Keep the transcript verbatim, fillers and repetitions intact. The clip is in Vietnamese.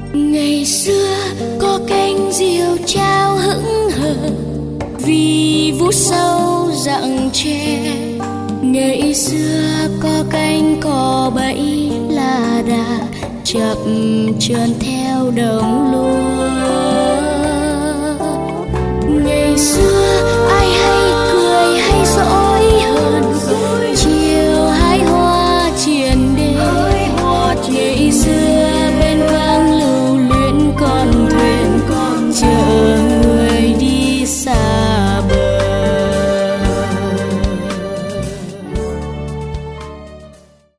Ngày xưa có cánh diều trao hững hờ vì vút sâu rặng tre. Ngày xưa có cánh cò bẫy là đà chập chờn theo đồng lúa.